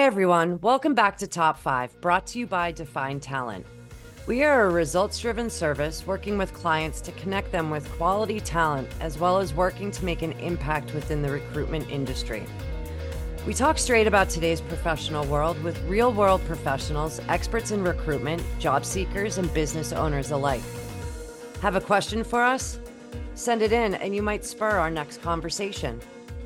everyone, welcome back to Top 5, brought to you by Define Talent. We are a results driven service working with clients to connect them with quality talent as well as working to make an impact within the recruitment industry. We talk straight about today's professional world with real world professionals, experts in recruitment, job seekers, and business owners alike. Have a question for us? Send it in and you might spur our next conversation.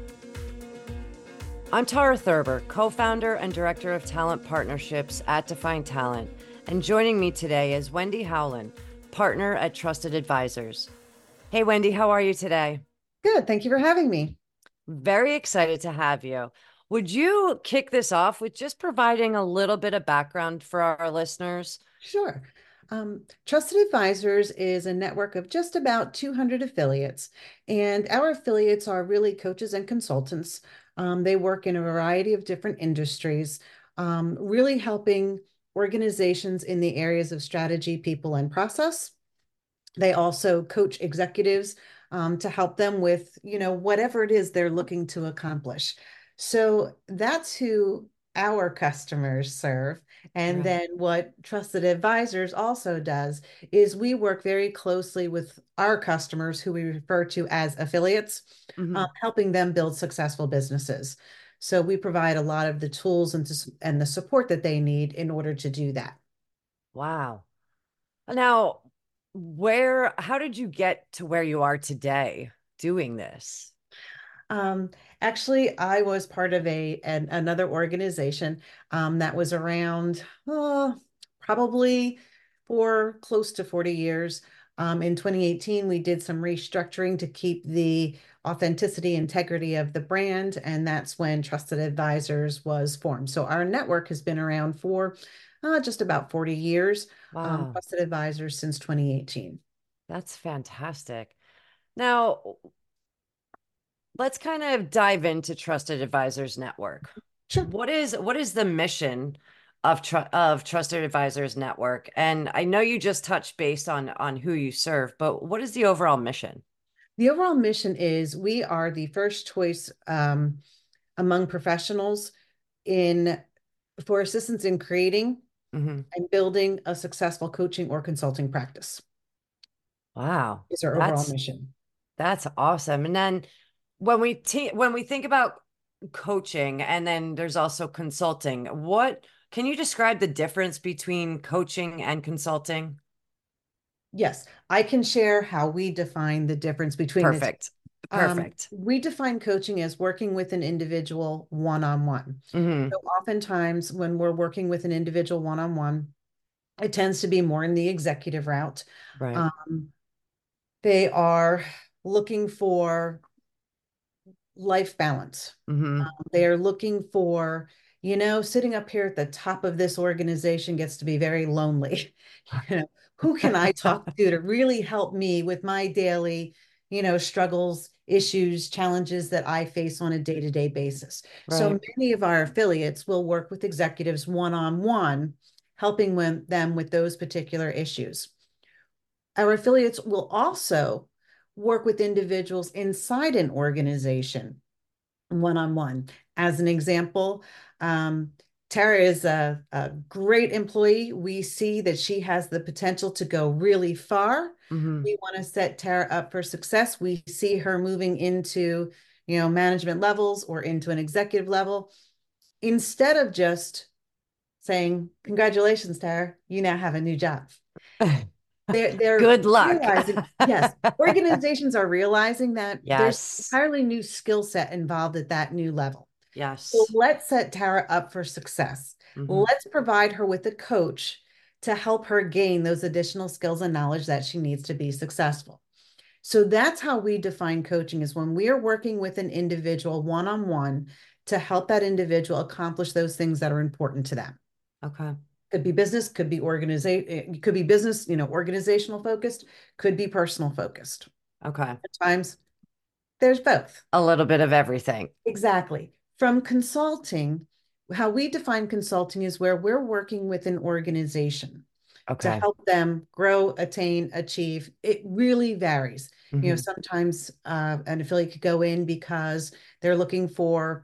I'm Tara Thurber, co-founder and director of talent partnerships at Define Talent, and joining me today is Wendy Howland, partner at Trusted Advisors. Hey, Wendy, how are you today? Good. Thank you for having me. Very excited to have you. Would you kick this off with just providing a little bit of background for our listeners? Sure. Trusted Advisors is a network of just about 200 affiliates, and our affiliates are really coaches and consultants. They work in a variety of different industries, really helping organizations in the areas of strategy, people, and process. They also coach executives to help them with, whatever it is they're looking to accomplish. So that's who our customers serve. And Right. then what Trusted Advisors also does is we work very closely with our customers who we refer to as affiliates, Mhm. helping them build successful businesses. So we provide a lot of the tools and the support that they need in order to do that. Wow. Now, how did you get to where you are today doing this? Um, Actually, I was part of another organization that was around probably for close to 40 years. In 2018, we did some restructuring to keep the authenticity, integrity of the brand, and that's when Trusted Advisors was formed. So our network has been around for just about 40 years. Wow, Trusted Advisors since 2018. that's fantastic. Now, let's kind of dive into Trusted Advisors Network. Sure. What is the mission of Trusted Advisors Network? And I know you just touched base on who you serve, but what is the overall mission? The overall mission is we are the first choice among professionals in for assistance in creating Hmm. and building a successful coaching or consulting practice Wow, is our overall that's mission. that's awesome. And then when we think about coaching, and then there's also consulting, what can you describe the difference between coaching and consulting? Yes, I can share how we define the difference between the two. Perfect. Perfect. We define coaching as working with an individual one-on-one. Hmm. So oftentimes when we're working with an individual one-on-one, it tends to be more in the executive route. Right. Um, they are looking for life balance. Hmm. They are looking for, sitting up here at the top of this organization gets to be very lonely. Who can I talk to really help me with my daily, struggles, issues, challenges that I face on a day-to-day basis? So Right. many of our affiliates will work with executives one-on-one, helping them with those particular issues. Our affiliates will also work with individuals inside an organization one-on-one. As an example, Tara is a great employee. We see that she has the potential to go really far. Hmm. We want to set Tara up for success. We see her moving into, management levels or into an executive level. Instead of just saying, congratulations, Tara, you now have a new job. They're Good luck. realizing, yes, organizations are realizing that there's an Yes. entirely new skill set involved at that new level. So Yes. let's set Tara up for success. Hmm. Let's provide her with a coach to help her gain those additional skills and knowledge that she needs to be successful. So that's how we define coaching is when we are working with an individual one-on-one to help that individual accomplish those things that are important to them. Okay. Could be business, could be organization, could be business, organizational focused, could be personal focused. Okay. At times, there's both. A little bit of everything. Exactly. From consulting, how we define consulting is where we're working with an organization to Okay. help them grow, attain, achieve. It really varies. Hmm. Sometimes an affiliate could go in because they're looking for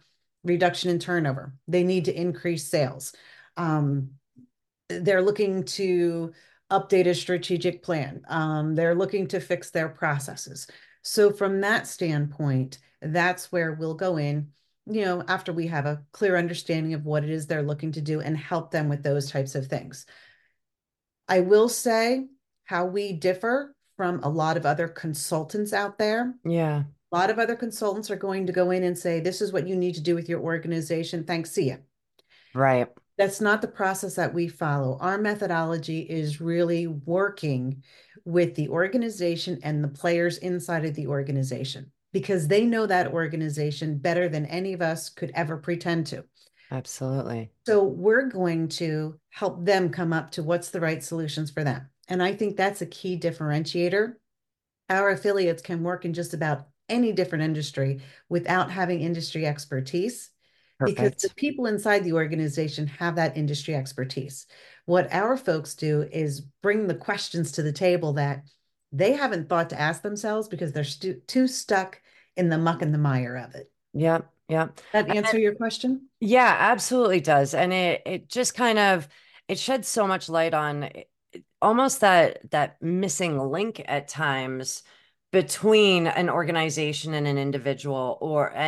reduction in turnover. They need to increase sales. Um, they're looking to update a strategic plan. They're looking to fix their processes. So from that standpoint, that's where we'll go in, after we have a clear understanding of what it is they're looking to do and help them with those types of things. I will say how we differ from a lot of other consultants out there. Yeah. A lot of other consultants are going to go in and say, this is what you need to do with your organization. Thanks, see ya. Right. That's not the process that we follow. Our methodology is really working with the organization and the players inside of the organization because they know that organization better than any of us could ever pretend to. Absolutely. So we're going to help them come up to what's the right solutions for them. And I think that's a key differentiator. Our affiliates can work in just about any different industry without having industry expertise because the Perfect. people inside the organization have that industry expertise. What our folks do is bring the questions to the table that they haven't thought to ask themselves because they're too stuck in the muck and the mire of it. Yep. Yep. That And answer your question? yeah, absolutely does. And it just kind of it sheds so much light on almost that missing link at times between an organization and an individual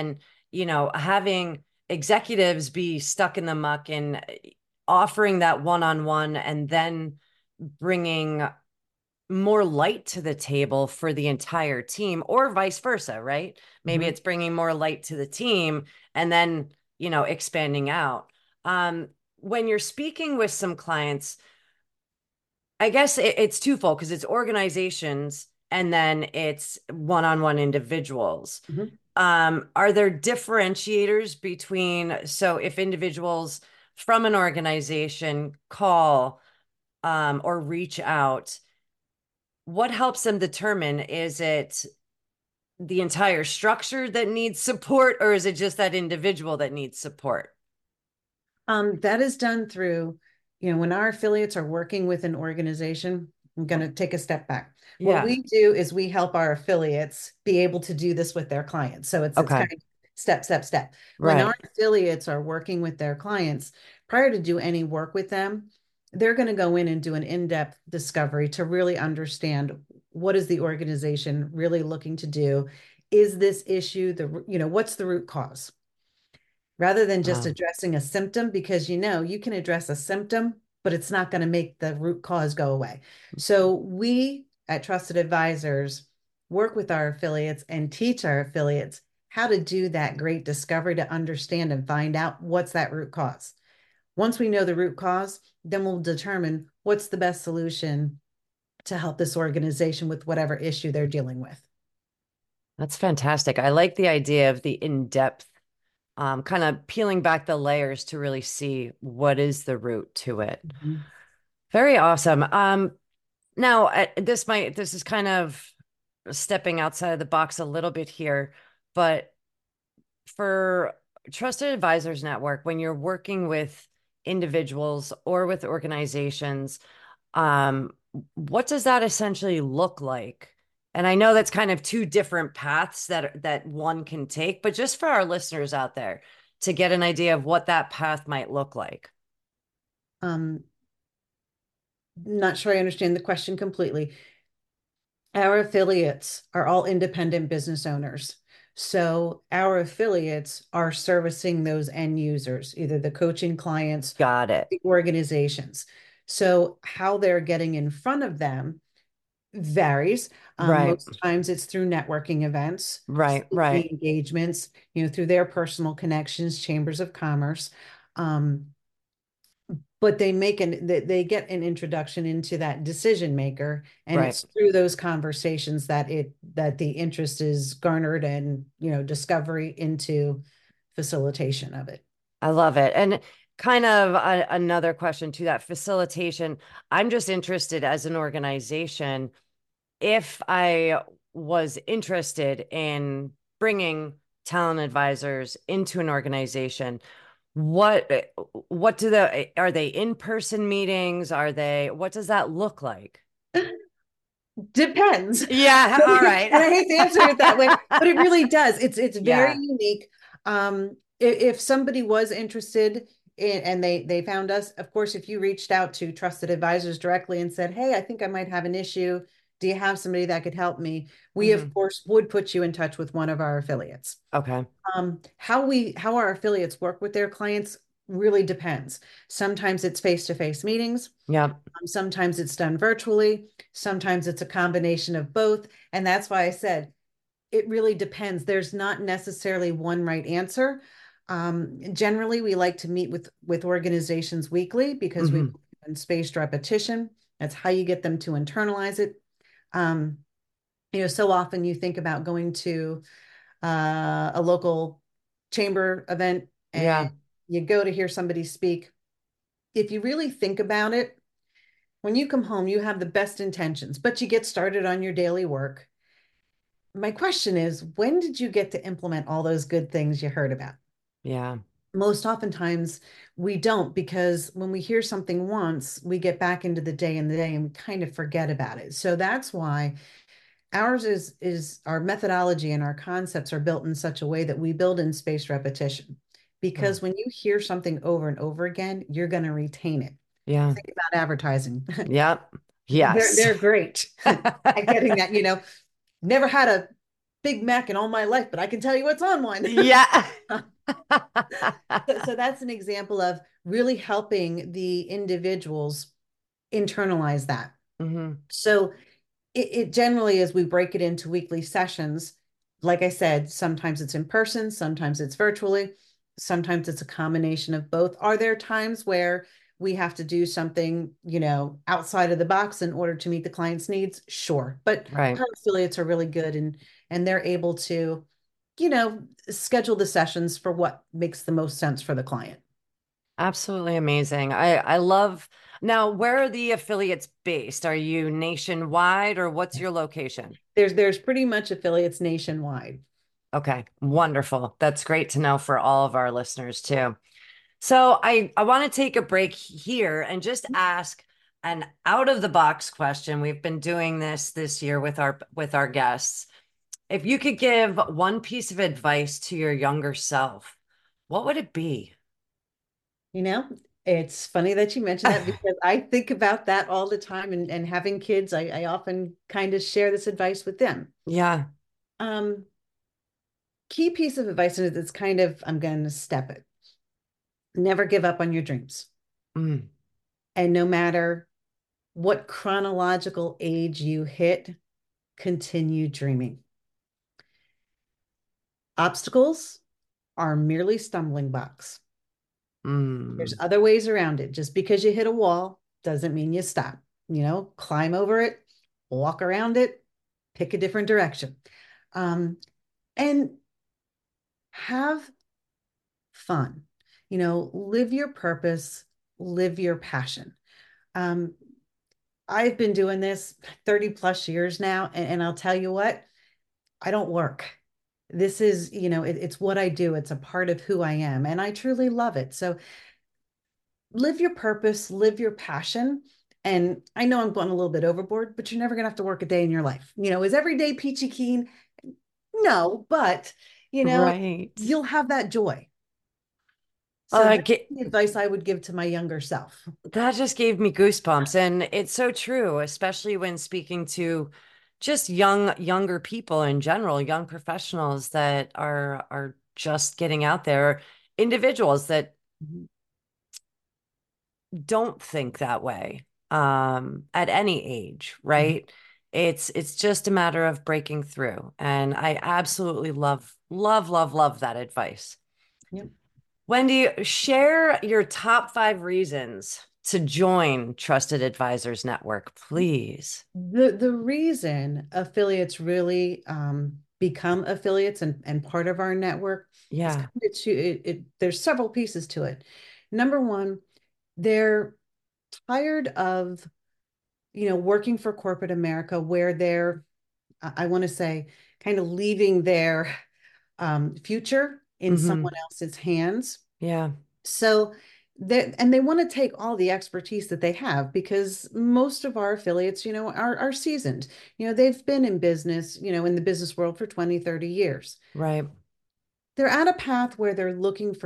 having executives be stuck in the muck and offering that one-on-one and then bringing more light to the table for the entire team or vice versa, right? Maybe Mhm. it's bringing more light to the team and then, expanding out. When you're speaking with some clients, I guess it's twofold because it's organizations and then it's one-on-one individuals. Mhm. Are there differentiators between, so if individuals from an organization call or reach out, what helps them determine, is it the entire structure that needs support or is it just that individual that needs support? That is done through, when our affiliates are working with an organization, I'm going to take a step back. What Yeah. we do is we help our affiliates be able to do this with their clients. So it's Okay. kind of step, step, step. When our Right. affiliates are working with their clients, prior to do any work with them, they're going to go in and do an in-depth discovery to really understand what is the organization really looking to do. Is this issue what's the root cause? Rather than just Wow. addressing a symptom, because you can address a symptom, but it's not going to make the root cause go away. So we at Trusted Advisors work with our affiliates and teach our affiliates how to do that great discovery to understand and find out what's that root cause. Once we know the root cause, then we'll determine what's the best solution to help this organization with whatever issue they're dealing with. That's fantastic. I like the idea of the in-depth, kind of peeling back the layers to really see what is the root to it. Mhm. Very awesome. Now this is kind of stepping outside of the box a little bit here, but for Trusted Advisors Network, when you're working with individuals or with organizations, um, what does that essentially look like? And I know that's kind of two different paths that one can take, but just for our listeners out there to get an idea of what that path might look like. Um, Not sure I understand the question completely. Our affiliates are all independent business owners. So our affiliates are servicing those end users, either the coaching clients, Got it. the organizations. So how they're getting in front of them varies. Right, Most times it's through networking events, right, speaking right. engagements, through their personal connections, chambers of commerce. Um, but they get an introduction into that decision maker, and Right. it's through those conversations that the interest is garnered, and discovery into facilitation of it. I love it. And kind of another question to that facilitation. I'm just interested as an organization, if I was interested in bringing talent advisors into an organization, what what do the are they in-person meetings? What does that look like? Depends. Yeah, all right. And I hate to answer it that way, but it really does. It's very Yeah, unique. If somebody was interested in, and they found us, of course, if you reached out to trusted advisors directly and said, hey, I think I might have an issue, do you have somebody that could help me? We of Hmm. course would put you in touch with one of our affiliates. Okay. How our affiliates work with their clients really depends. Sometimes it's face-to-face meetings. Yep. Sometimes it's done virtually. Sometimes it's a combination of both. And that's why I said it really depends. There's not necessarily one right answer. Generally, we like to meet with organizations weekly because we Hmm. believe in spaced repetition. That's how you get them to internalize it. Um, so often you think about going to a local chamber event and Yeah. you go to hear somebody speak. If you really think about it, when you come home, you have the best intentions, but you get started on your daily work. My question is, when did you get to implement all those good things you heard about? Yeah. Most oftentimes we don't, because when we hear something once, we get back into the day and we kind of forget about it. So that's why ours is our methodology and our concepts are built in such a way that we build in spaced repetition. Oh, Because when you hear something over and over again, you're going to retain it. yeah. Think about advertising. Yep. they're Yes. they're great at getting that, never had a Big Mac in all my life, but I can tell you what's on one. Yeah. So that's an example of really helping the individuals internalize that. Hmm. So it generally, as we break it into weekly sessions, like I said, sometimes it's in person, sometimes it's virtually, sometimes it's a combination of both. Are there times where we have to do something, outside of the box in order to meet the client's needs? Sure. But Right. our affiliates are really good, and they're able to, schedule the sessions for what makes the most sense for the client. Absolutely amazing. I love now, where are the affiliates based? Are you nationwide or what's your location? There's pretty much affiliates nationwide. Okay, wonderful. That's great to know for all of our listeners too. So I want to take a break here and just ask an out of the box question. We've been doing this year with our guests. If you could give one piece of advice to your younger self, what would it be? You know, it's funny that you mentioned that because I think about that all the time, and having kids, I often kind of share this advice with them. Yeah. Um, Key piece of advice, and it's kind of, I'm going to step it. Never give up on your dreams. Mm, And no matter what chronological age you hit, continue dreaming. Obstacles are merely stumbling blocks. There's mm. other ways around it. Just because you hit a wall doesn't mean you stop. Climb over it, walk around it, pick a different direction, um, and have fun. Live your purpose, live your passion. Um, I've been doing this 30 plus years now, and I'll tell you what, I don't work. This is, it's what I do. It's a part of who I am, and I truly love it. So live your purpose, live your passion. And I know I'm going a little bit overboard, but you're never going to have to work a day in your life. Is every day peachy keen? No, but, you know, Right. you'll have that joy. So Uh, that's the advice I would give to my younger self. that just gave me goosebumps. And it's so true, especially when speaking to just younger people in general, young professionals that are just getting out there, individuals that Mhm. don't think that way at any age, Mhm. right? It's just a matter of breaking through. And I absolutely love that advice. Yep. Wendy, share your top 5 reasons to join Trusted Advisors Network, please. The reason affiliates really become affiliates and part of our network is Yeah. kind of there's several pieces to it. Number one, they're tired of, working for corporate America where they're, I want to say, kind of leaving their future in Hmm. someone else's hands. Yeah. So they want to take all the expertise that they have, because most of our affiliates, are seasoned. They've been in business, in the business world for 20, 30 years. Right. they're at a path where they're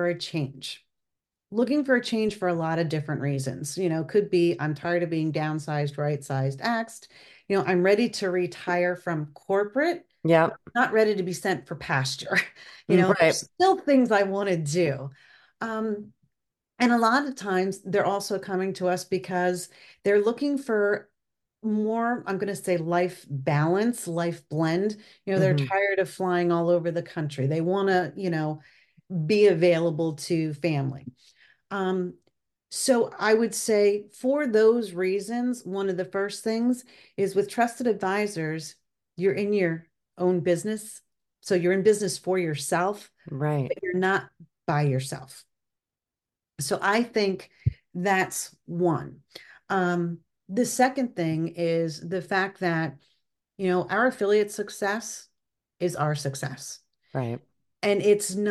looking for a change for a lot of different reasons. Could be I'm tired of being downsized, right sized, axed. I'm ready to retire from corporate, Yep. not ready to be sent for pasture. Right. There's still things I want to do. Um, and a lot of times they're also coming to us because they're looking for more, I'm going to say life balance, life blend. They're Hmm. tired of flying all over the country. They want to, be available to family. Um, so I would say for those reasons, one of the first things is with trusted advisors, you're in your own business. So you're in business for yourself, Right. but you're not by yourself. So I think that's one. Um, the second thing is the fact that, our affiliate success is our success. Right. And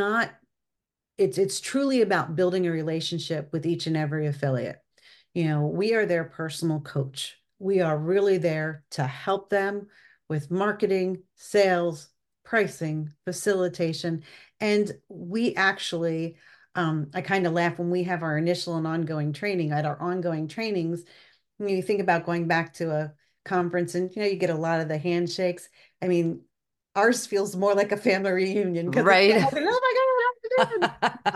it's truly about building a relationship with each and every affiliate. We are their personal coach. We are really there to help them with marketing, sales, pricing, facilitation. And we actually, I kind of laugh when we have our initial and ongoing training. At our ongoing trainings, when you think about going back to a conference and you get a lot of the handshakes. I mean, ours feels more like a family reunion because it's Right. like, oh my God,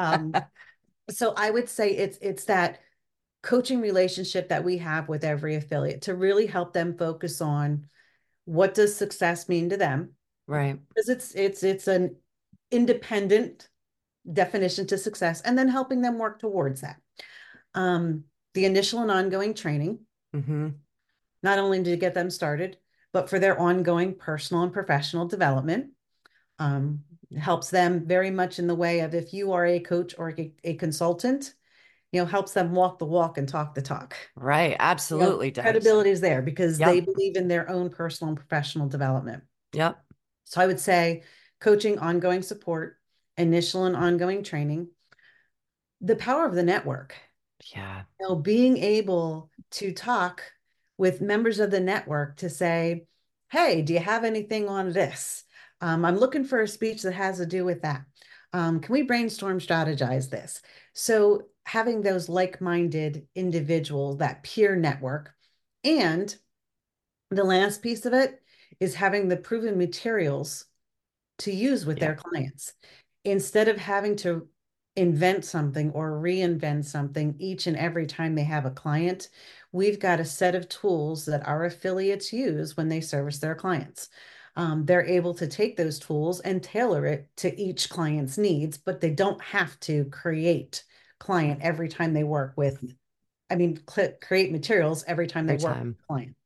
so I would say it's that coaching relationship that we have with every affiliate to really help them focus on what does success mean to them, Right. because it's an independent definition to success, and then helping them work towards that. Um, the initial and ongoing training, Hmm. not only to get them started, but for their ongoing personal and professional development. Um, Helps them very much in the way of if you are a coach or a consultant, helps them walk the walk and talk the talk. Right. Absolutely does. Credibility is there because they Yep. believe in their own personal and professional development. Yep. So I would say coaching, ongoing support, initial and ongoing training, the power of the network. Yeah. Being able to talk with members of the network to say, hey, do you have anything on this? I'm looking for a speech that has to do with that. Can we brainstorm, strategize this? So having those like-minded individuals, that peer network. And the last piece of it is having the proven materials to use with their Yep. clients instead of having to invent something or reinvent something each and every time they have a client. We've got a set of tools that our affiliates use when they service their clients. They're able to take those tools and tailor it to each client's needs, but they don't have to create client every time they work with, I mean, create materials every time they Every work with time. a client.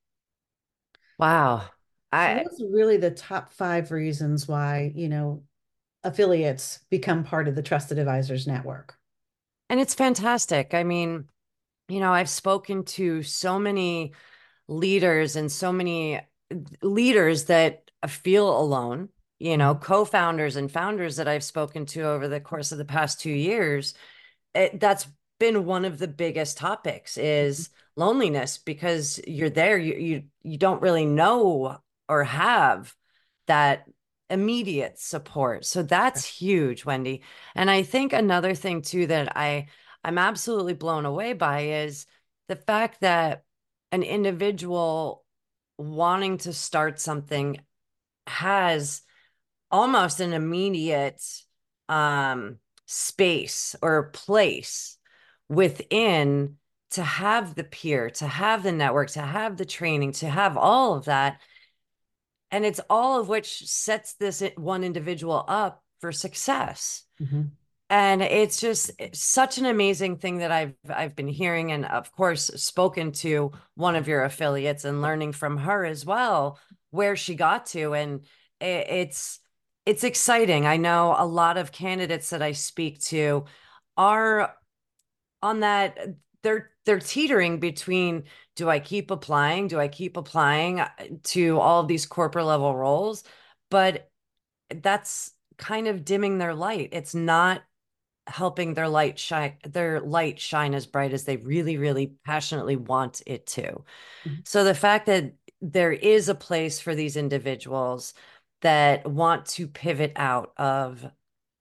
Wow. So I those are really the top five reasons why, affiliates become part of the Trusted Advisors Network. and it's fantastic. I mean, I've spoken to so many leaders and so many leaders that feel alone, Mhm. co-founders and founders that I've spoken to over the course of the past 2 years. That's been one of the biggest topics is loneliness because you're there, you don't really know or have that immediate support. So that's huge, Wendy. And I think another thing too that I'm absolutely blown away by is the fact that an individual wanting to start something has almost an immediate um space or place within to have the peer, to have the network, to have the training, to have all of that. And it's all of which sets this one individual up for success. Mhm. And it's just such an amazing thing that I've been hearing and of course spoken to one of your affiliates and learning from her as well where she got to and it's it's exciting. I know a lot of candidates that I speak to are on that they're teetering between do I keep applying? Do I keep applying to all of these corporate level roles? But that's kind of dimming their light. It's not helping their light shine as bright as they really really passionately want it to. Mhm. So the fact that there is a place for these individuals that want to pivot out of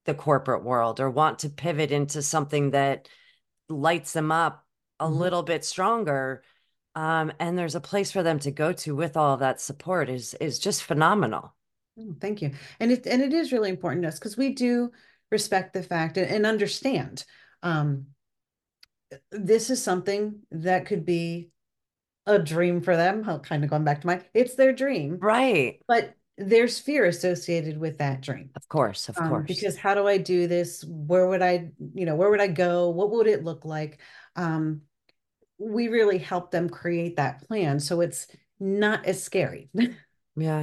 the corporate world or want to pivot into something that lights them up a Mhm. little bit stronger. And there's a place for them to go to with all of that support is just phenomenal. Oh, thank you. And it is really important to us because we do respect the fact and understand um, this is something that could be a dream for them. I'll kind of going back to it's their dream, Right. but there's fear associated with that dream. Of course, of course. Because how do I do this? Where would I go? What would it look like? Um, we really help them create that plan so it's not as scary. Yeah.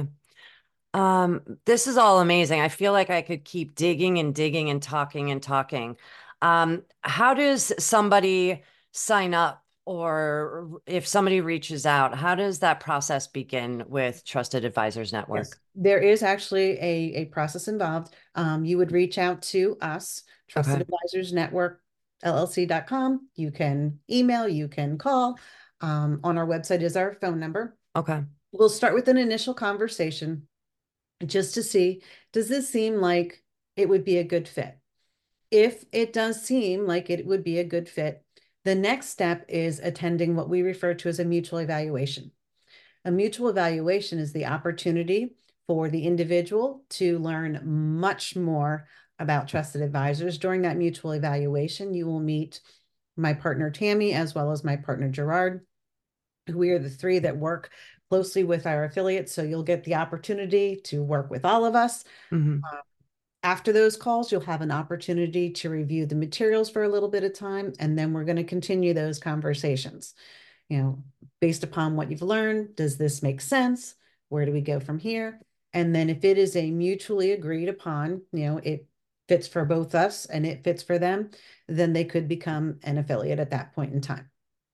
This is all amazing. I feel like I could keep digging and digging and talking and talking. How does somebody sign up, or if somebody reaches out, how does that process begin with Trusted Advisors Yes, Network? there is actually a process involved. You would reach out to us, Trusted Okay. Advisors Network, LLC.com. You can email, you can call. On our website is our phone number. Okay. We'll start with an initial conversation just to see, does this seem like it would be a good fit? If it does seem like it would be a good fit, the next step is attending what we refer to as a mutual evaluation. A mutual evaluation is the opportunity for the individual to learn much more about trusted advisors. During that mutual evaluation, you will meet my partner Tammy as well as my partner Gerard. We are the three that work closely with our affiliates. So you'll get the opportunity to work with all of us. Hmm. After those calls, you'll have an opportunity to review the materials for a little bit of time, and then we're going to continue those conversations. Based upon what you've learned, does this make sense? Where do we go from here? And then if it is a mutually agreed upon, it fits for both us and it fits for them, then they could become an affiliate at that point in time.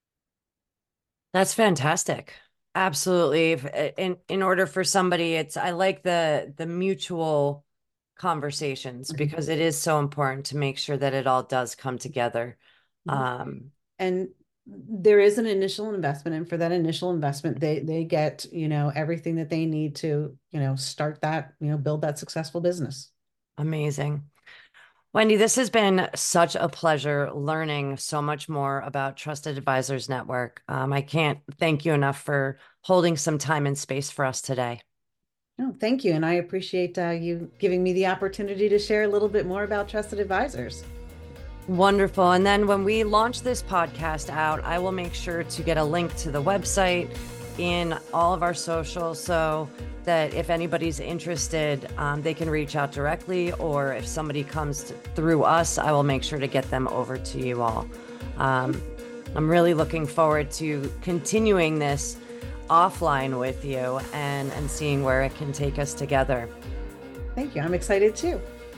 That's fantastic. Absolutely. In order for somebody, I like the mutual conversations Mhm. because it is so important to make sure that it all does come together. Mhm. Um, And there is an initial investment, and for that initial investment, they get, everything that they need to, start that, build that successful business. Amazing. Wendy, this has been such a pleasure learning so much more about Trusted Advisors Network. I can't thank you enough for holding some time and space for us today. No, thank you. And I appreciate you giving me the opportunity to share a little bit more about trusted advisors. Wonderful. And then when we launch this podcast out, I will make sure to get a link to the website in all of our socials so that if anybody's interested, they can reach out directly, or if somebody comes through us, I will make sure to get them over to you all. Um, I'm really looking forward to continuing this offline with you and seeing where it can take us together. Thank you. I'm excited too.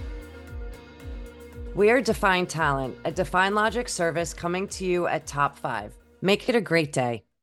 We are Define Talent, a Define Logic service coming to you at Top 5. Make it a great day.